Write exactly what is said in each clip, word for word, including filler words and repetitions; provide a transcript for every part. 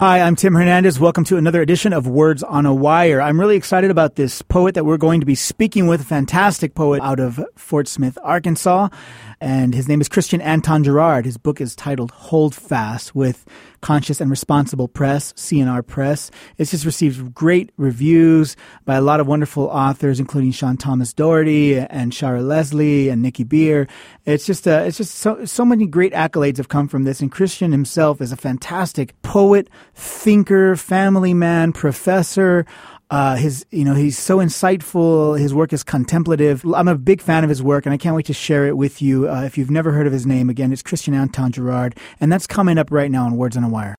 Hi, I'm Tim Hernandez. Welcome to another edition of Words on a Wire. I'm really excited about this poet that we're going to be speaking with, a fantastic poet out of Fort Smith, Arkansas. And his name is Christian Anton Gerard. His book is titled Hold Fast with Conscious and Responsible Press, C N R Press. It's just received great reviews by a lot of wonderful authors, including Sean Thomas Doherty and Shara Leslie and Nikki Beer. It's just uh, it's just so, so many great accolades have come from this. And Christian himself is a fantastic poet, thinker, family man, professor. Uh, his, you know, he's so insightful. His work is contemplative. I'm a big fan of his work, and I can't wait to share it with you. Uh, if you've never heard of his name, again, it's Christian Anton Gerard, and that's coming up right now on Words on a Wire.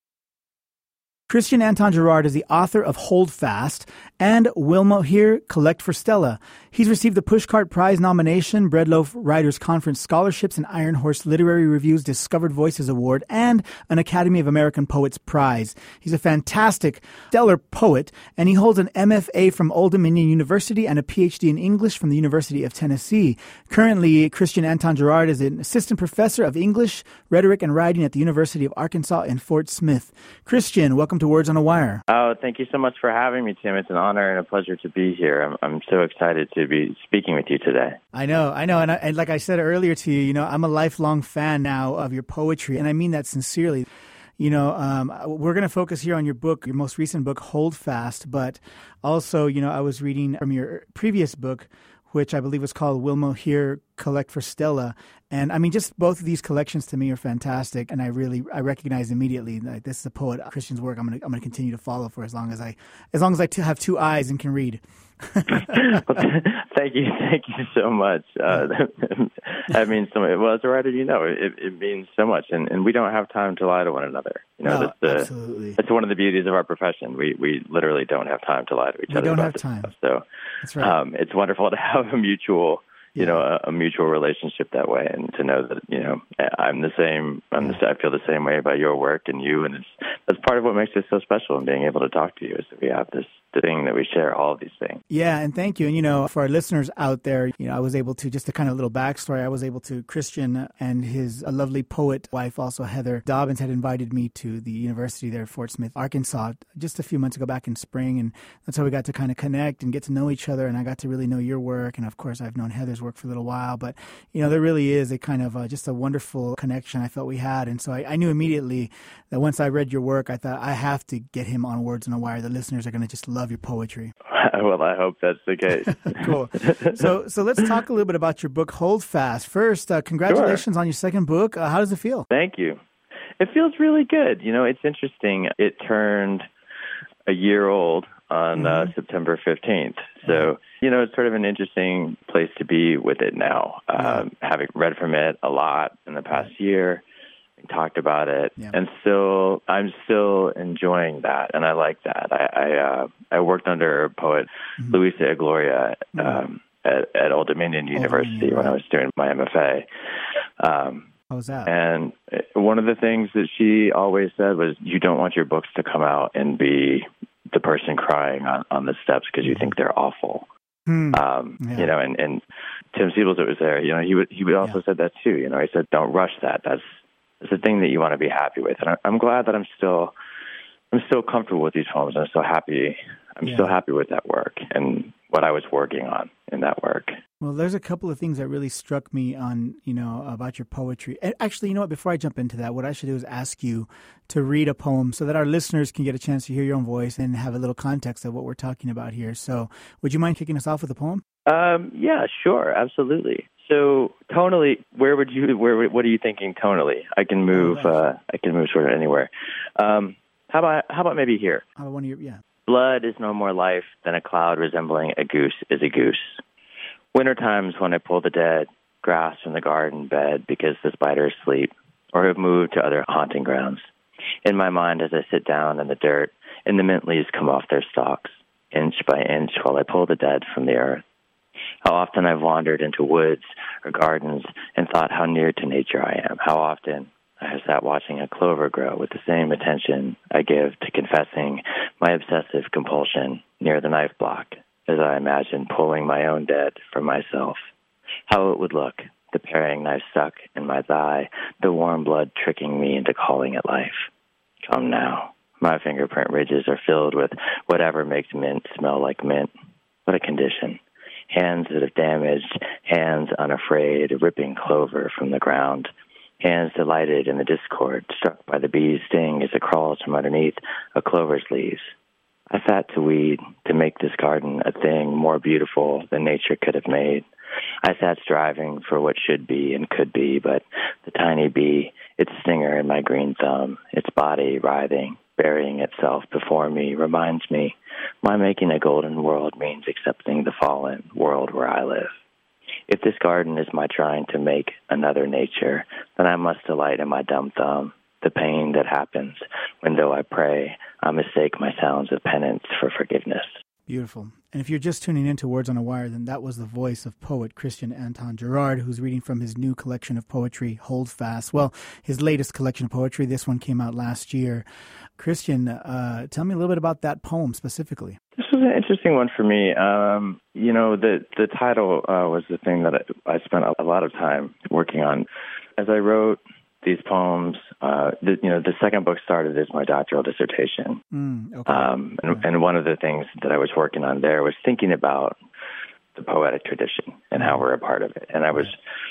Christian Anton Gerard is the author of Hold Fast and Will Moher Collect for Stella. He's received the Pushcart Prize nomination, Breadloaf Writers Conference scholarships, and Iron Horse Literary Review's Discovered Voices Award, and an Academy of American Poets Prize. He's a fantastic, stellar poet, and he holds an M F A from Old Dominion University and a P H D in English from the University of Tennessee. Currently, Christian Anton Gerard is an assistant professor of English, rhetoric, and writing at the University of Arkansas in Fort Smith. Christian, welcome to Words on a Wire. Oh, thank you so much for having me, Tim. It's an honor and a pleasure to be here. I'm, I'm so excited to be speaking with you today. I know, I know. And, I, and like I said earlier to you, you know, I'm a lifelong fan now of your poetry, and I mean that sincerely. You know, um, we're going to focus here on your book, your most recent book, Hold Fast, but also, you know, I was reading from your previous book, which I believe was called Will Moher Collect for Stella. And I mean, just both of these collections to me are fantastic. And I really, I recognize immediately that this is a poet, Christian's work I'm going to, I'm going to continue to follow for as long as I, as long as I t- have two eyes and can read. Well, thank you. Thank you so much. Uh, that means so much. Well, as a writer, you know, it, it means so much. And, and we don't have time to lie to one another. You know, no, that's, the, absolutely. that's one of the beauties of our profession. We we literally don't have time to lie to each we other. We don't about have time. Stuff. So that's right. um, it's wonderful to have a mutual, you yeah. know, a, a mutual relationship that way, and to know that, you know, I'm the same. I'm the, I feel the same way about your work and you, and it's that's part of what makes it so special. And being able to talk to you is that we have this thing that we share, all of these things. Yeah, and thank you. And, you know, for our listeners out there, you know, I was able to, just a kind of little backstory, I was able to, Christian and his a lovely poet wife, also Heather Dobbins, had invited me to the university there, Fort Smith, Arkansas, just a few months ago back in spring. And that's how we got to kind of connect and get to know each other. And I got to really know your work. And, of course, I've known Heather's work for a little while. But, you know, there really is a kind of uh, just a wonderful connection I felt we had. And so I, I knew immediately that once I read your work, I thought I have to get him on Words on a Wire. The listeners are going to just love your poetry. Well, I hope that's the case. Cool. So so let's talk a little bit about your book, Hold Fast. First, uh, congratulations Sure. on your second book. Uh, how does it feel? Thank you. It feels really good. You know, it's interesting. It turned a year old on mm-hmm. uh, September fifteenth. So, you know, it's sort of an interesting place to be with it now. Um, yeah. Having read from it a lot in the past year, talked about it, yeah. and still, I'm still enjoying that, and I like that. I I, uh, I worked under poet mm-hmm. Luisa Igloria um, mm-hmm. at, at Old Dominion University Dominion, when right. I was doing my M F A. Um, How was that? And one of the things that she always said was, you don't want your books to come out and be the person crying on, on the steps because you think they're awful. Hmm. Um, yeah. You know, and, and Tim Siebels that was there, you know, he would he would also yeah. said that too. You know, he said, don't rush that. That's It's a thing that you want to be happy with, and I'm glad that I'm still, I'm still comfortable with these poems. I'm still happy. I'm yeah. still happy with that work and what I was working on in that work. Well, there's a couple of things that really struck me on, you know, about your poetry. Actually, you know what? Before I jump into that, what I should do is ask you to read a poem so that our listeners can get a chance to hear your own voice and have a little context of what we're talking about here. So, would you mind kicking us off with a poem? Um, yeah, sure, absolutely. So tonally, where would you? Where? What are you thinking tonally? I can move. Oh, uh, I can move sort of anywhere. Um, how about? How about maybe here? How about one of your? Yeah. Blood is no more life than a cloud resembling a goose is a goose. Winter times when I pull the dead grass from the garden bed because the spiders sleep or have moved to other haunting grounds. In my mind, as I sit down in the dirt, and the mint leaves come off their stalks, inch by inch, while I pull the dead from the earth. How often I've wandered into woods or gardens and thought how near to nature I am. How often I have sat watching a clover grow with the same attention I give to confessing my obsessive compulsion near the knife block, as I imagine pulling my own dead from myself. How it would look, the paring knife stuck in my thigh, the warm blood tricking me into calling it life. Come now, My fingerprint ridges are filled with whatever makes mint smell like mint. What a condition. Hands that have damaged, hands unafraid, ripping clover from the ground. Hands delighted in the discord, struck by the bee's sting as it crawls from underneath a clover's leaves. I sat to weed, to make this garden a thing more beautiful than nature could have made. I sat striving for what should be and could be, but the tiny bee, its stinger in my green thumb, its body writhing, burying itself before me, reminds me my making a golden world means accepting the fallen world where I live. If this garden is my trying to make another nature, then I must delight in my dumb thumb, the pain that happens when, though I pray, I mistake my sounds of penance for forgiveness. Beautiful. And if you're just tuning in to Words on a Wire, then that was the voice of poet Christian Anton Gerard, who's reading from his new collection of poetry, Hold Fast. Well, his latest collection of poetry. This one came out last year. Christian, uh, tell me a little bit about that poem specifically. This was an interesting one for me. Um, you know, the, the title uh, was the thing that I, I spent a lot of time working on. As I wrote these poems, uh, the, you know, the second book started as my doctoral dissertation. Mm, okay. um, and, and one of the things that I was working on there was thinking about the poetic tradition and how we're a part of it. And I was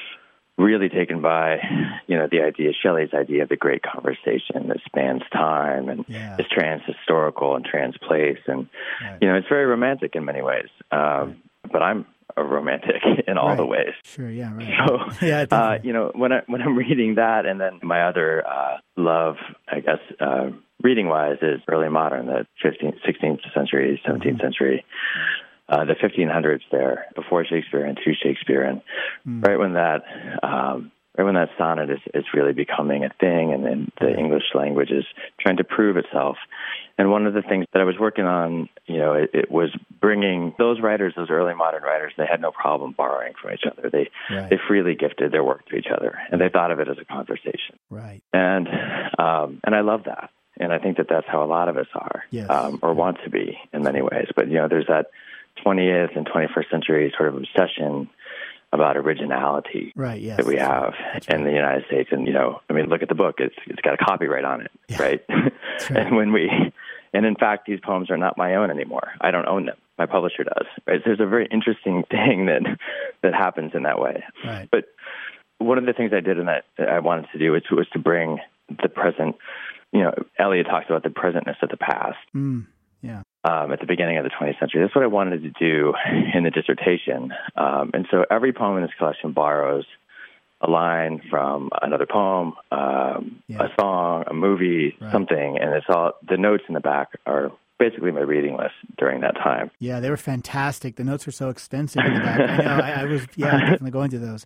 really taken by, you know, the idea, Shelley's idea of the great conversation that spans time and yeah. is trans-historical and trans-place. And, right. you know, it's very romantic in many ways. Um, right. But I'm a romantic in all right. the ways. Sure, yeah, right. So, yeah, uh, you know, when, I, when I'm reading that, and then my other uh, love, I guess, uh, reading-wise, is early modern, the fifteenth, sixteenth century, seventeenth mm-hmm. century. Uh, the fifteen hundreds there, before Shakespeare and to Shakespeare, and mm. right when that um, right when that sonnet is, is really becoming a thing, and then the English language is trying to prove itself. And one of the things that I was working on, you know, it, it was bringing those writers, those early modern writers, they had no problem borrowing from each other. They right. they freely gifted their work to each other, and they thought of it as a conversation. Right. And um, and I love that, and I think that that's how a lot of us are, yes. um, or want to be in many ways. But you know, there's that twentieth and twenty-first century sort of obsession about originality right, yes, that we have right. in the United States. And, you know, I mean, look at the book. It's It's got a copyright on it, yeah. right? right? And when we, and in fact, these poems are not my own anymore. I don't own them. My publisher does, right? There's a very interesting thing that, that happens in that way. Right. But one of the things I did in that, that I wanted to do was, was to bring the present, you know, Eliot talks about the presentness of the past. Mm. Yeah. Um, at the beginning of the twentieth century. That's what I wanted to do in the dissertation. Um, and so every poem in this collection borrows a line from another poem, um, yeah. a song, a movie, right. something, and it's all, the notes in the back are basically my reading list during that time. Yeah, they were fantastic. The notes were so extensive in the back. I know, I, I was, yeah, definitely going to those.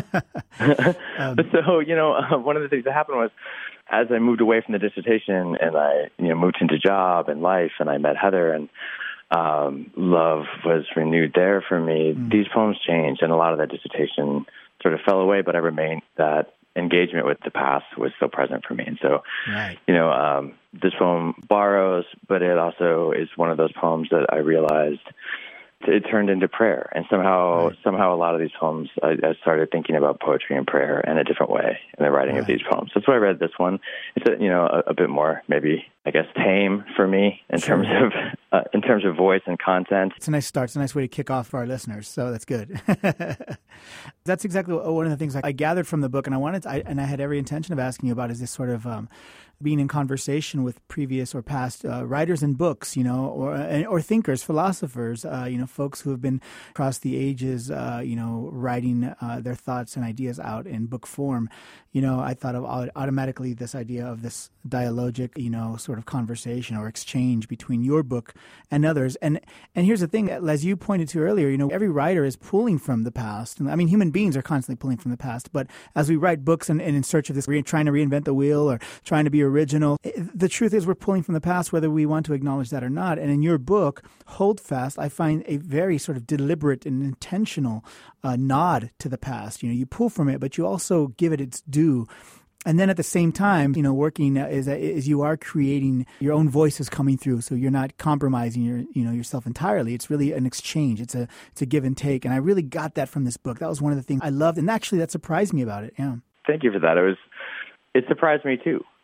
um, so, you know, uh, one of the things that happened was, as I moved away from the dissertation and I, you know, moved into job and life, and I met Heather, and um, love was renewed there for me, mm. these poems changed, and a lot of that dissertation sort of fell away, but I remained, that engagement with the past was still present for me. And so, right. you know, um, this poem borrows, but it also is one of those poems that I realized it turned into prayer. And somehow, right. somehow a lot of these poems, I, I started thinking about poetry and prayer in a different way in the writing right. of these poems. That's why I read this one. It's a, you know, a, a bit more, maybe, I guess, tame for me in sure. terms of uh, in terms of voice and content. It's a nice start. It's a nice way to kick off for our listeners. So that's good. That's exactly one of the things I gathered from the book, and I wanted to, I, and I had every intention of asking you about is this sort of um, being in conversation with previous or past uh, writers and books, you know, or or thinkers, philosophers, uh, you know, folks who have been across the ages, uh, you know, writing uh, their thoughts and ideas out in book form. You know, I thought of automatically this idea of this dialogic, you know, sort of conversation or exchange between your book and others. And and here's the thing, as you pointed to earlier, you know, every writer is pulling from the past. And I mean, human beings are constantly pulling from the past. But as we write books and, and in search of this, re- trying to reinvent the wheel or trying to be original, the truth is we're pulling from the past, whether we want to acknowledge that or not. And in your book, Hold Fast, I find a very sort of deliberate and intentional uh, nod to the past. You know, you pull from it, but you also give it its due. And then at the same time, you know, working is is you are creating your own voices coming through. So you're not compromising your, you know, yourself entirely. It's really an exchange. It's a it's a give and take. And I really got that from this book. That was one of the things I loved, and actually that surprised me about it. Yeah. Thank you for that. It was it surprised me too.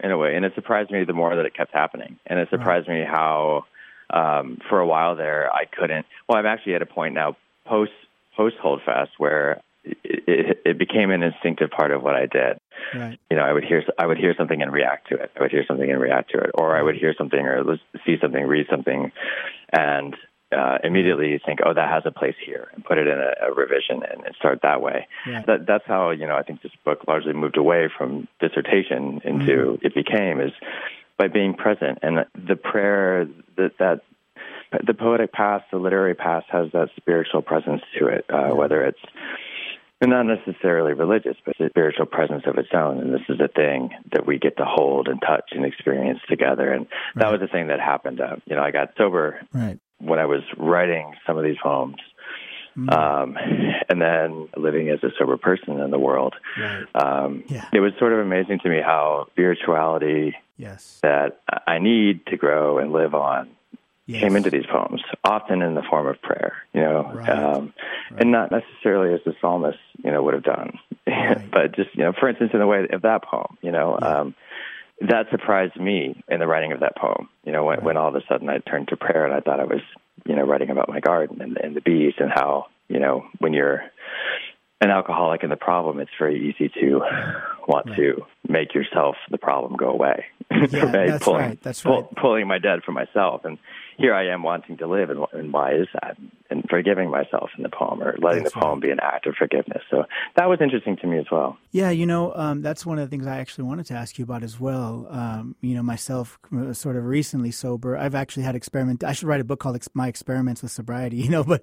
in a way. And it surprised me the more that it kept happening. And it surprised right. me how, um, for a while there, I couldn't. Well, I'm actually at a point now post post Holdfast where it, it, it became an instinctive part of what I did. Right. You know, I would hear I would hear something and react to it. I would hear something and react to it, or I would hear something or see something, read something, and uh, immediately think, "Oh, that has a place here," and put it in a, a revision and, and start that way. Yeah. That, that's how you know I think this book largely moved away from dissertation into mm-hmm. it became is by being present, and the prayer that that. The poetic past, the literary past, has that spiritual presence to it, uh, yeah. whether it's not necessarily religious, but a spiritual presence of its own. And this is a thing that we get to hold and touch and experience together. And right. that was the thing that happened. Uh, you know, I got sober right. when I was writing some of these poems. Mm. Um, and then living as a sober person in the world. Right. Um, yeah. It was sort of amazing to me how spirituality yes. that I need to grow and live on Yes. came into these poems, often in the form of prayer, you know, right. Um, right. and not necessarily as the psalmist, you know, would have done, right. but just, you know, for instance, in the way of that poem, you know, yeah. um, that surprised me in the writing of that poem, you know, when, right. when all of a sudden I turned to prayer and I thought I was, you know, writing about my garden and, and the bees and how, you know, when you're an alcoholic and the problem, it's very easy to want right. to make yourself the problem go away. Yeah, right? that's pulling, right. That's right. Pull, pulling my dead from myself. And here I am wanting to live, and, and why is that? And forgiving myself in the poem, or letting that's the poem right. be an act of forgiveness. So that was interesting to me as well. Yeah, you know, um, that's one of the things I actually wanted to ask you about as well. Um, you know, myself, sort of recently sober, I've actually had experiment. I should write a book called My Experiments with Sobriety. You know, but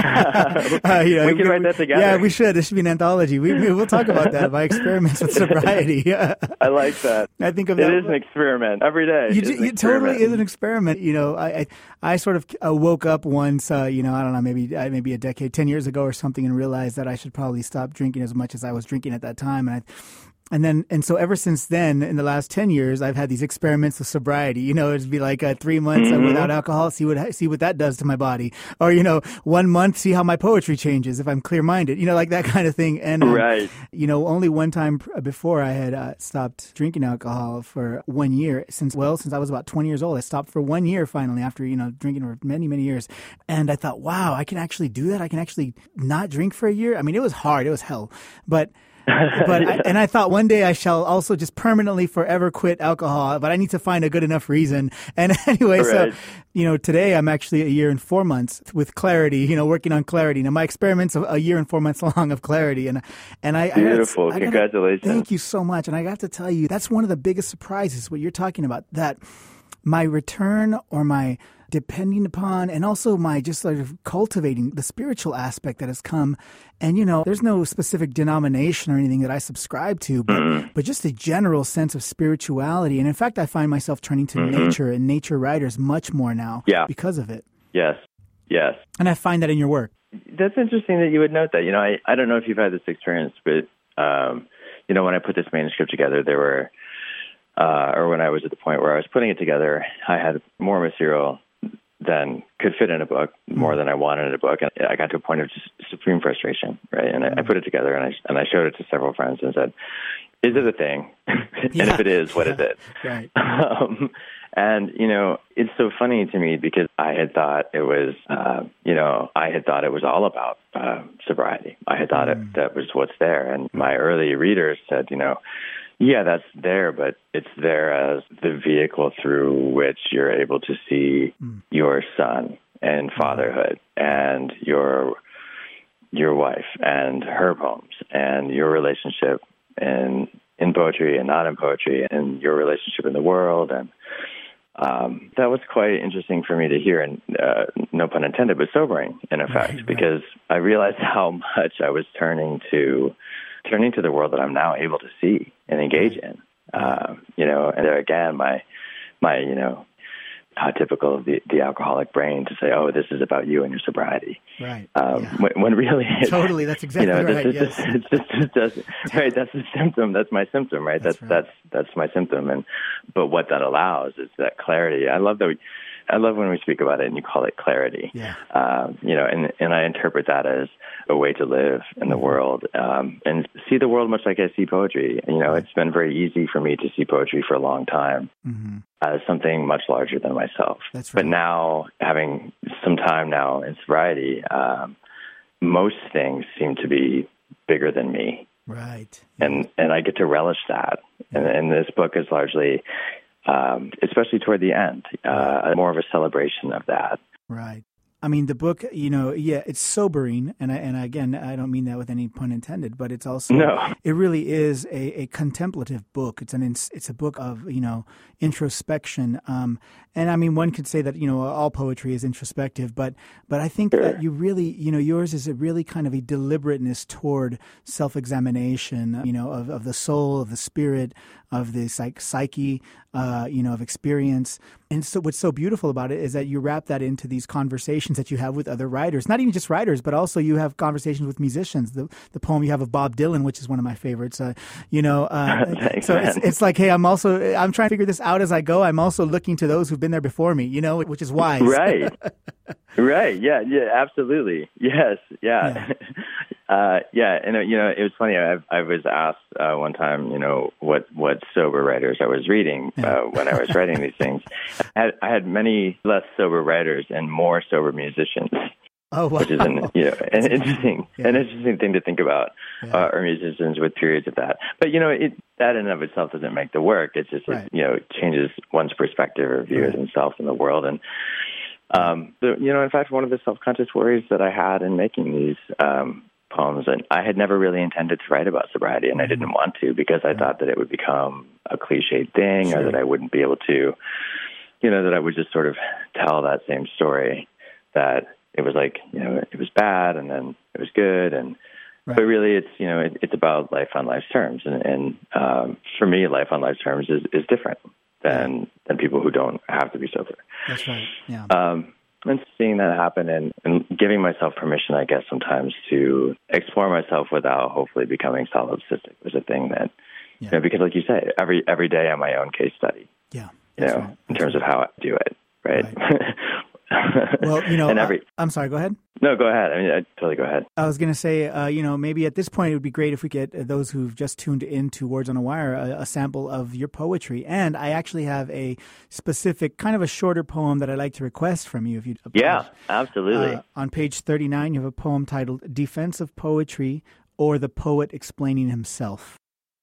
uh, you know, we can write that together. Yeah, we should. This should be an anthology. We we'll talk about that. My Experiments with Sobriety. Yeah. I like that. I think of it that. is an experiment every day. You, it totally is an experiment. You know, I I, I sort of uh, woke up once. Uh, you know, I don't know, maybe uh, maybe a decade, ten years ago or something, and realized that I should probably stop drinking as much as I was drinking at that time. And I, and then and so ever since then, in the last ten years, I've had these experiments with sobriety. You know, it'd be like uh, three months mm-hmm. without alcohol, see what see what that does to my body, or you know, one month, see how my poetry changes if I'm clear minded. You know, like that kind of thing. And um, right. you know, only one time before I had uh, stopped drinking alcohol for one year. Since well, since I was about twenty years old, I stopped for one year finally after you know drinking for many many years. And I thought, wow, I can actually do that. I can actually not drink for a year. I mean, it was hard. It was hell, but. but I, and I thought one day I shall also just permanently forever quit alcohol, but I need to find a good enough reason. And anyway, right. so, you know, today I'm actually a year and four months with clarity, you know, working on clarity. Now my experiment's a year and four months long of clarity. And, and I, beautiful. I gotta, Congratulations. I gotta, thank you so much. And I got to tell you, that's one of the biggest surprises, what you're talking about, that my return or my depending upon, and also my just sort of cultivating the spiritual aspect that has come. And, you know, there's no specific denomination or anything that I subscribe to, but, mm-hmm. but just a general sense of spirituality. And in fact, I find myself turning to mm-hmm. nature and nature writers much more now yeah. because of it. Yes, yes. And I find that in your work. That's interesting that you would note that. You know, I, I don't know if you've had this experience, but, um, you know, when I put this manuscript together, there were, uh, or when I was at the point where I was putting it together, I had more material than could fit in a book, more than I wanted in a book. And I got to a point of just supreme frustration, right? And I, I put it together and I and I showed it to several friends and said, is it a thing? and yeah. if it is, what yeah. is it? Right. Um, and, you know, it's so funny to me because I had thought it was, uh, you know, I had thought it was all about uh, sobriety. I had thought mm. it, that was what's there. And my early readers said, you know, yeah, that's there, but it's there as the vehicle through which you're able to see mm. your son and fatherhood and your your wife and her poems and your relationship in in poetry and not in poetry and your relationship in the world. And um, that was quite interesting for me to hear, and uh, no pun intended, but sobering in effect, right, right. because I realized how much I was turning to turning to the world that I'm now able to see and engage in. Uh, you know, and there again, my, my, you know, how typical of the, the alcoholic brain to say, oh, this is about you and your sobriety. Right. Um, yeah. when, when really it's, totally, that's exactly you know, right. It's, yes. it's, it's, it's just, right, that's the symptom. That's my symptom, right? That's, that's, that's, right. that's, that's my symptom. And, but what that allows is that clarity. I love that we, I love when we speak about it and you call it clarity. Yeah. Um, you know, and, and I interpret that as a way to live in the world um, and see the world much like I see poetry. You know, it's been very easy for me to see poetry for a long time mm-hmm. as something much larger than myself. That's right. But now, having some time now in sobriety, um, most things seem to be bigger than me. Right. And and I get to relish that. Yeah. And, and this book is largely, um, especially toward the end, uh, more of a celebration of that. Right. I mean, the book, you know, yeah, it's sobering, and I, and again, I don't mean that with any pun intended, but it's also, no. it really is a, a contemplative book. It's an it's a book of, you know, introspection. Um, and I mean, one could say that, you know, all poetry is introspective, but but I think sure. that you really, you know, yours is a really kind of a deliberateness toward self-examination, you know, of, of the soul, of the spirit, of the psych- psyche, uh, you know, of experience. And so what's so beautiful about it is that you wrap that into these conversations that you have with other writers, not even just writers, but also you have conversations with musicians. The the poem you have of Bob Dylan, which is one of my favorites, uh, you know, uh, Thanks, so man. it's, it's like, hey, I'm also, I'm trying to figure this out as I go. I'm also looking to those who've been there before me, you know, which is wise. Right. Right. Yeah. Yeah. Absolutely. Yes. Yeah. Yeah. uh, yeah. And uh, you know, it was funny. I, I was asked uh, one time, you know, what what sober writers I was reading uh, when I was writing these things. I had, I had many less sober writers and more sober musicians. Oh, wow. Which is an you know an interesting yeah. an interesting thing to think about, yeah. uh, or musicians with periods of that. But you know, it that in and of itself doesn't make the work. It's just right. it, you know changes one's perspective or view of himself and the world. And um, the, you know, in fact, one of the self-conscious worries that I had in making these um, poems, and I had never really intended to write about sobriety, and mm-hmm. I didn't want to because I right. thought that it would become a cliched thing, sure. or that I wouldn't be able to, you know, that I would just sort of tell that same story that. It was like, you know, it was bad and then it was good. And, right. but really it's, you know, it, it's about life on life's terms. And, and um, for me, life on life's terms is, is different than, yeah. than people who don't have to be sober. That's right. Yeah. Um, and seeing that happen and, and giving myself permission, I guess, sometimes to explore myself without hopefully becoming solipsistic was a thing that, yeah. you know, because like you say, every, every day I'm my own case study. Yeah. You know, right. in terms of how I do it. Right. right. Well, you know, and every, I, I'm sorry, go ahead. No, go ahead. I mean, I, totally go ahead. I was going to say, uh, you know, maybe at this point it would be great if we get uh, those who've just tuned in to Words on a Wire a, a sample of your poetry. And I actually have a specific, kind of a shorter poem that I'd like to request from you. If you'd Yeah, absolutely. Uh, on page thirty-nine, you have a poem titled Defense of Poetry, or the Poet Explaining Himself.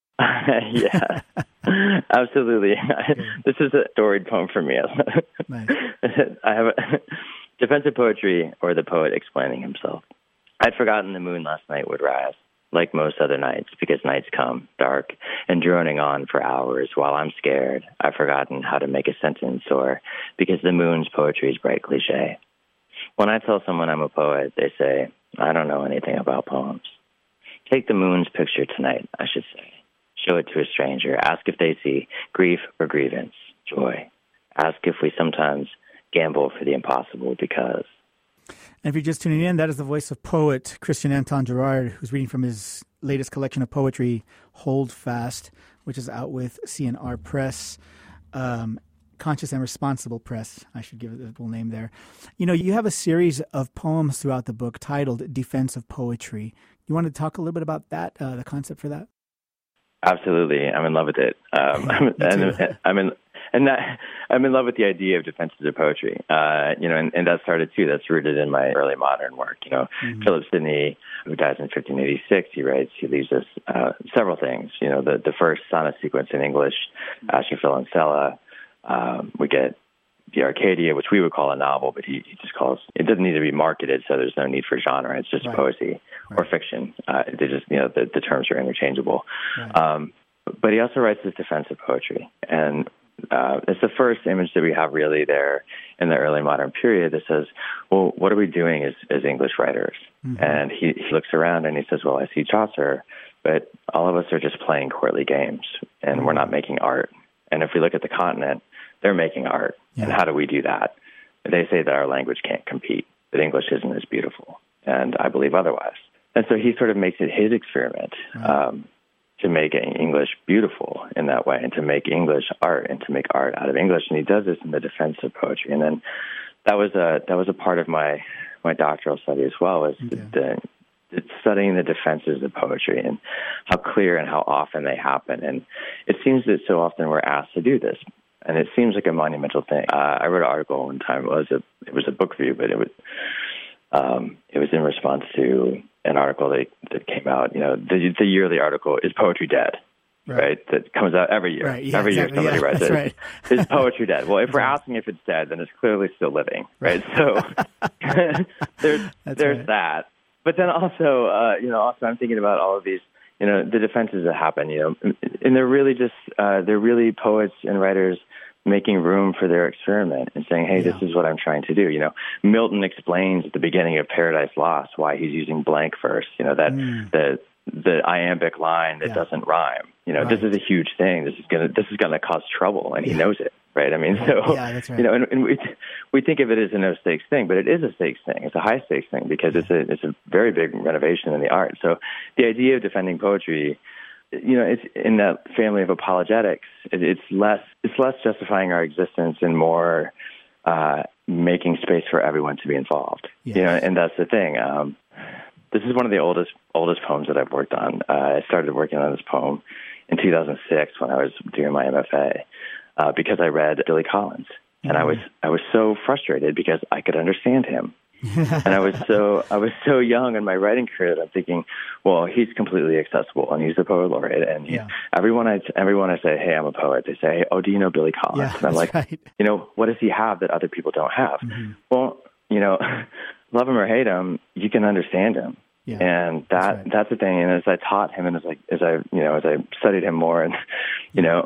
Yeah, absolutely. This is a storied poem for me. Nice. I have a Defense of Poetry, or the Poet Explaining Himself. I'd forgotten the moon last night would rise, like most other nights, because nights come dark and droning on for hours while I'm scared. I've forgotten how to make a sentence, or because the moon's poetry is bright cliche. When I tell someone I'm a poet, they say, I don't know anything about poems. Take the moon's picture tonight, I should say. Show it to a stranger. Ask if they see grief or grievance, joy. Ask if we sometimes gamble for the impossible because. And if you're just tuning in, that is the voice of poet Christian Anton Gerard, who's reading from his latest collection of poetry, Hold Fast, which is out with C N R Press, um, Conscious and Responsible Press. I should give it the full name there. You know, you have a series of poems throughout the book titled Defense of Poetry. You want to talk a little bit about that, uh, the concept for that? Absolutely, I'm in love with it. Um, I'm, and, I'm in, and that I'm in love with the idea of defenses of poetry. Uh, you know, and, and that started too. That's rooted in my early modern work. You know, mm-hmm. Philip Sidney, who dies in fifteen eighty-six, he writes, he leaves us uh, several things. You know, the the first sonnet sequence in English, Astrophil and Stella. Um, we get the Arcadia, which we would call a novel, but he, he just calls, it doesn't need to be marketed, so there's no need for genre. It's just right. poesy right. or fiction. Uh, they just, you know, the, the terms are interchangeable. Right. Um, but he also writes this defense of poetry. And uh, it's the first image that we have really there in the early modern period that says, well, what are we doing as, as English writers? Mm-hmm. And he, he looks around and he says, well, I see Chaucer, but all of us are just playing courtly games, and mm-hmm. we're not making art. And if we look at the continent, they're making art. Yeah. And how do we do that? They say that our language can't compete, that English isn't as beautiful. And I believe otherwise. And so he sort of makes it his experiment. Right. Um, to make English beautiful in that way, and to make English art, and to make art out of English. And he does this in the defense of poetry. And then that was a that was a part of my my doctoral study as well, was okay. the, the studying the defenses of poetry and how clear and how often they happen. And it seems that so often we're asked to do this, and it seems like a monumental thing. Uh, I wrote an article one time. It was a it was a book review, but it was um, it was in response to an article that, that came out. You know, the, the yearly article, Is Poetry Dead? Right. right, that comes out every year. Right, yeah, every exactly, year somebody yeah, writes it. Right. Is poetry dead? Well, if that's we're right. asking if it's dead, then it's clearly still living, right? right. So there's that's there's right. that. But then also, uh, you know, also I'm thinking about all of these, you know, the defenses that happen, you know, and they're really just uh, they're really poets and writers making room for their experiment and saying, hey, yeah. this is what I'm trying to do. You know, Milton explains at the beginning of Paradise Lost why he's using blank verse, you know, that mm. the the iambic line that yeah. doesn't rhyme. You know, right. this is a huge thing. This is gonna this is gonna cause trouble, and yeah. he knows it, right? I mean, so yeah, that's right. you know, and, and we we think of it as a no stakes thing, but it is a stakes thing. It's a high stakes thing because yeah. it's a it's a very big renovation in the art. So the idea of defending poetry, you know, it's in that family of apologetics. It, it's less it's less justifying our existence and more uh, making space for everyone to be involved. Yes. You know, and that's the thing. Um, this is one of the oldest oldest poems that I've worked on. Uh, I started working on this poem in two thousand six when I was doing my M F A uh, because I read Billy Collins, and mm-hmm. I was I was so frustrated because I could understand him. and I was so I was so young in my writing career that I'm thinking, well, he's completely accessible, and he's a poet laureate, and he, yeah. everyone I everyone I say, hey, I'm a poet, they say, oh, do you know Billy Collins? Yeah, and I'm like, right. you know, what does he have that other people don't have? Mm-hmm. Well, you know, love him or hate him, you can understand him, yeah, and that that's, right. that's the thing. And as I taught him, and as I as I you know as I studied him more, and you know,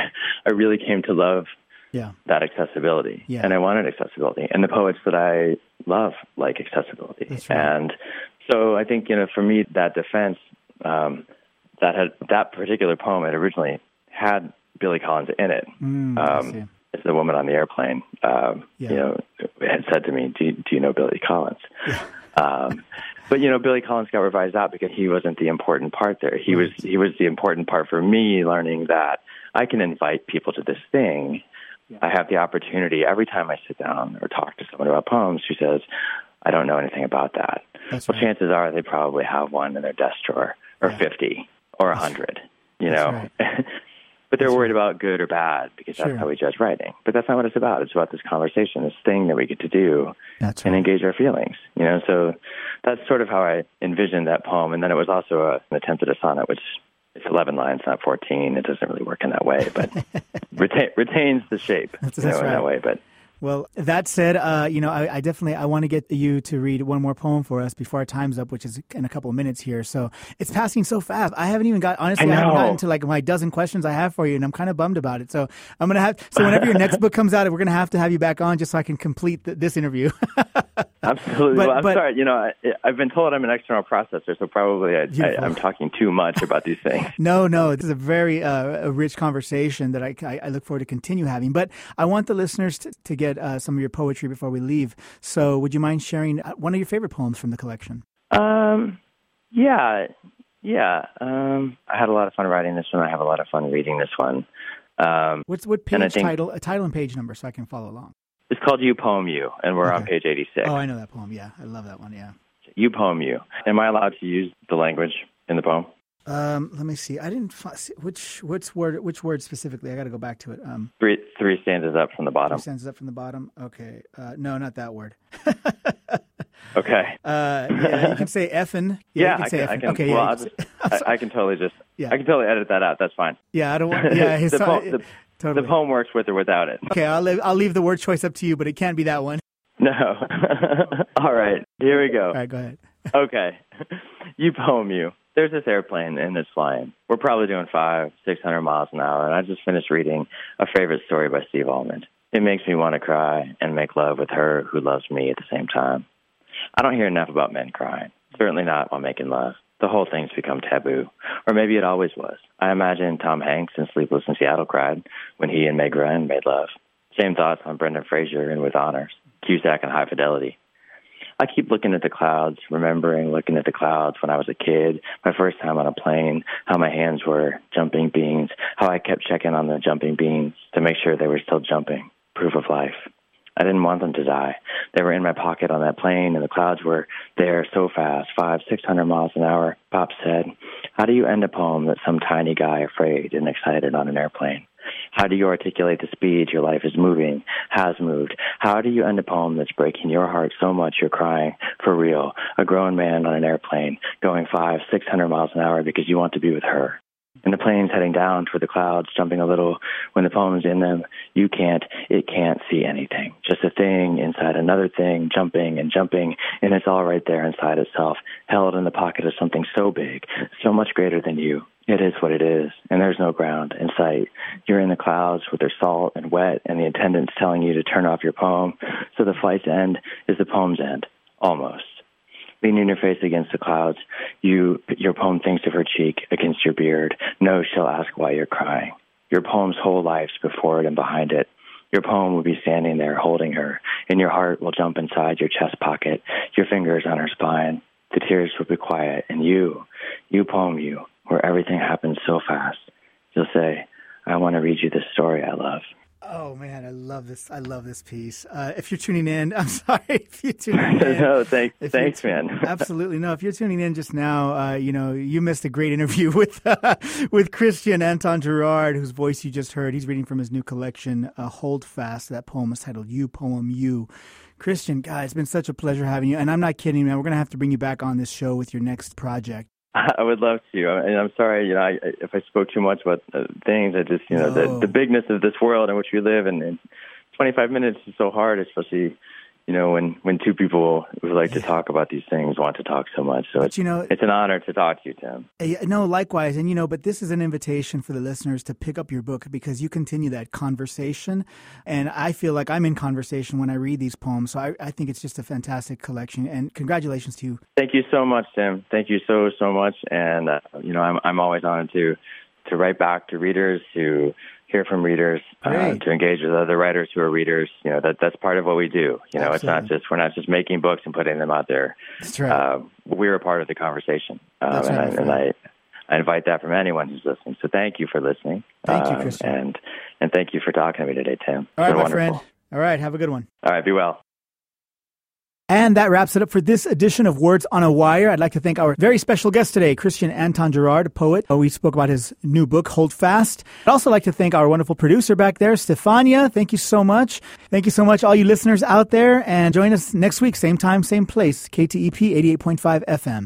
I really came to love. Yeah. That accessibility. Yeah. And I wanted accessibility. And the poets that I love like accessibility. That's right. And so I think, you know, for me, that defense, um, that had that particular poem had originally had Billy Collins in it. Mm, um, it's the woman on the airplane, um, yeah. you know, had said to me, do, do you know Billy Collins? Yeah. um, but, you know, Billy Collins got revised out because he wasn't the important part there. He right. was he was the important part for me, learning that I can invite people to this thing. I have the opportunity every time I sit down or talk to someone about poems who says, I don't know anything about that. That's well, right. chances are they probably have one in their desk drawer, or yeah. fifty, or one hundred, you that's know. Right. But they're that's worried right. about good or bad because that's sure. how we judge writing. But that's not what it's about. It's about this conversation, this thing that we get to do that's and right. engage our feelings, you know. So that's sort of how I envisioned that poem. And then it was also a, an attempt at a sonnet, which it's eleven lines, not fourteen. It doesn't really work in that way, but retain, retains the shape that's, you know, that's in right. that way. But well, that said, uh, you know, I, I definitely I want to get you to read one more poem for us before our time's up, which is in a couple of minutes here. So it's passing so fast. I haven't even got honestly, I, I haven't gotten to like my dozen questions I have for you, and I'm kind of bummed about it. So I'm gonna have so whenever your next book comes out, we're gonna have to have you back on just so I can complete the, this interview. Absolutely. But, well, I'm but, sorry. You know, I, I've been told I'm an external processor, so probably I, I, I'm talking too much about these things. No, no. This is a very uh, a rich conversation that I, I, I look forward to continue having. But I want the listeners to, to get uh, some of your poetry before we leave. So would you mind sharing one of your favorite poems from the collection? Um, yeah, yeah. Um, I had a lot of fun writing this one. I have a lot of fun reading this one. Um, What's what page think, title, a title and page number so I can follow along? It's called You Poem You, and we're okay. on page eighty-six. Oh, I know that poem. Yeah, I love that one. Yeah. You Poem You. Am I allowed to use the language in the poem? Um, let me see. I didn't fi- which which word which word specifically. I got to go back to it. Um, three three stanzas up from the bottom. Three stanzas up from the bottom. Okay. Uh, no, not that word. Okay. Uh, yeah, you can say effin. Yeah, yeah you can I, say can, I effin. can. Okay, well, yeah, I'll just, I, I can totally just. Yeah. I can totally edit that out. That's fine. Yeah, I don't want. Yeah, his the, son, po- the, totally. the poem works with or without it. Okay, I'll leave, I'll leave the word choice up to you, but it can't be that one. No. All right. Here we go. All right, go ahead. Okay. You Poem You. There's this airplane and it's flying. We're probably doing five, six hundred miles an hour, and I just finished reading a favorite story by Steve Almond. It makes me want to cry and make love with her who loves me at the same time. I don't hear enough about men crying. Certainly not while making love. The whole thing's become taboo. Or maybe it always was. I imagine Tom Hanks in Sleepless in Seattle cried when he and Meg Ryan made love. Same thoughts on Brendan Fraser in With Honors, Cusack and High Fidelity. I keep looking at the clouds, remembering looking at the clouds when I was a kid, my first time on a plane, how my hands were jumping beans, how I kept checking on the jumping beans to make sure they were still jumping. Proof of life. I didn't want them to die. They were in my pocket on that plane, and the clouds were there so fast, five, six hundred miles an hour. Pop said, how do you end a poem that's some tiny guy afraid and excited on an airplane? How do you articulate the speed your life is moving, has moved? How do you end a poem that's breaking your heart so much you're crying for real? A grown man on an airplane going five, six hundred miles an hour because you want to be with her. And the plane's heading down toward the clouds, jumping a little. When the poem's in them, you can't, it can't see anything. Just a thing inside another thing, jumping and jumping, and it's all right there inside itself, held in the pocket of something so big, so much greater than you. It is what it is, and there's no ground in sight. You're in the clouds with their salt and wet, and the attendant's telling you to turn off your poem. So the flight's end is the poem's end, almost. Leaning your face against the clouds, you, your poem thinks of her cheek against your beard. No, she'll ask why you're crying. Your poem's whole life's before it and behind it. Your poem will be standing there holding her, and your heart will jump inside your chest pocket, your fingers on her spine. The tears will be quiet, and you, you poem you, where everything happens so fast. You'll say, I want to read you this story I love. Oh, man, I love this. I love this piece. Uh, if you're tuning in, I'm sorry if you're tuning in. no, thank, thanks, tu- man. Absolutely. No, if you're tuning in just now, uh, you know, you missed a great interview with uh, with Christian Anton Girard, whose voice you just heard. He's reading from his new collection, uh, Hold Fast. That poem is titled You Poem You. Christian, God, it's been such a pleasure having you. And I'm not kidding, man. We're going to have to bring you back on this show with your next project. I would love to, and I'm sorry, you know, I, if I spoke too much about uh, things. I just, you know, no. the, the bigness of this world in which we live, and, and twenty-five minutes is so hard, especially, you know, when, when two people who like to talk about these things want to talk so much. So but, it's, you know, it's an honor to talk to you, Tim. Uh, no, likewise. And, you know, but this is an invitation for the listeners to pick up your book because you continue that conversation. And I feel like I'm in conversation when I read these poems. So I, I think it's just a fantastic collection. And congratulations to you. Thank you so much, Tim. Thank you so, so much. And, uh, you know, I'm I'm always honored to, to write back to readers, to hear from readers, uh, to engage with other writers who are readers. You know, that that's part of what we do. You know, Absolutely. It's not just, we're not just making books and putting them out there. That's right. Uh, we're a part of the conversation. Um, that's and right, I, and I, I invite that from anyone who's listening. So thank you for listening. Thank um, you, Christian. And, and thank you for talking to me today, Tim. All right, my wonderful. friend. All right, have a good one. All right, be well. And that wraps it up for this edition of Words on a Wire. I'd like to thank our very special guest today, Christian Anton Girard, a poet. We spoke about his new book, Hold Fast. I'd also like to thank our wonderful producer back there, Stefania. Thank you so much. Thank you so much, all you listeners out there. And join us next week, same time, same place, K T E P eighty-eight point five F M.